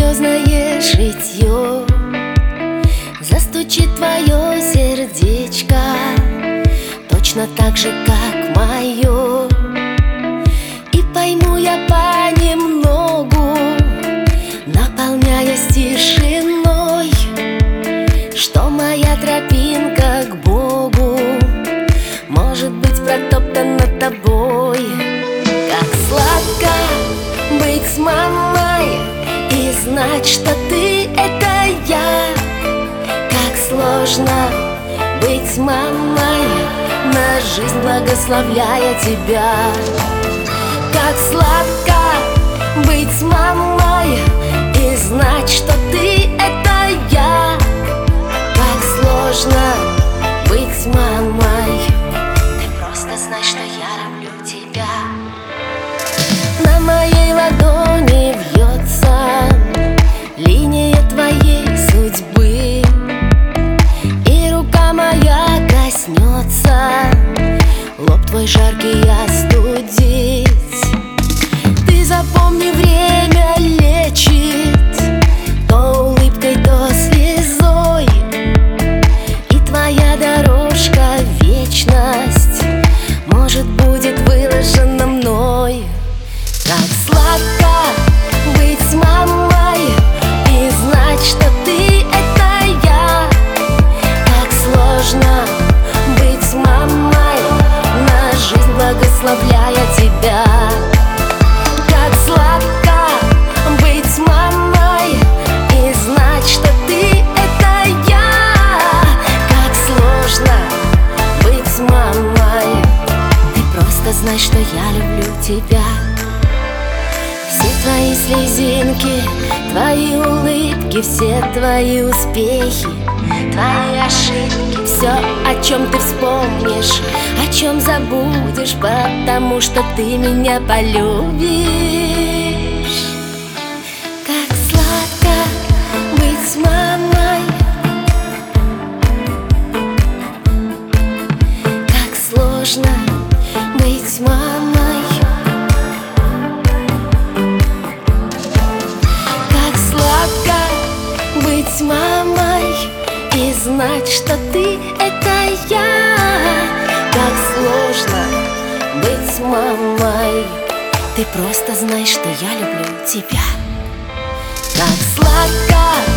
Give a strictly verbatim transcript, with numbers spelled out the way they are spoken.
слезное шитье, застучит твое сердечко точно так же, как мое. И пойму я понемногу, наполняясь тишиной, что моя тропинка к Богу может быть протоптана тобой. Как сладко быть с мамой и знать, что ты — это я. Как сложно быть с мамой, на жизнь благословляя тебя. Как сладко быть с мамой и знать, что ты — это я. Как сложно быть с мамой, ты просто знай, что я люблю тебя. На моей ладони вьется линия твоей судьбы, и рука моя коснется лоб твой жаркий остудить. Ты запомни, время лечит то улыбкой, то слезой, и твоя дорожка в вечность может будет выложена мной. Как сладко быть с мамой и знать, что ты — это я. Как сложно быть с мамой, на жизнь благословляя тебя. Как сладко быть с мамой и знать, что ты — это я. Как сложно быть с мамой, ты просто знай, что я люблю тебя. Все твои слезинки, твои улыбки, все твои успехи, твои ошибки, все, о чем ты вспомнишь, о чем забудешь, потому что ты меня полюбишь. Как сладко быть с мамой, как сложно быть с мамой. Быть с мамой и знать, что ты — это я. Как сложно быть с мамой, ты просто знай, что я люблю тебя. Как сладко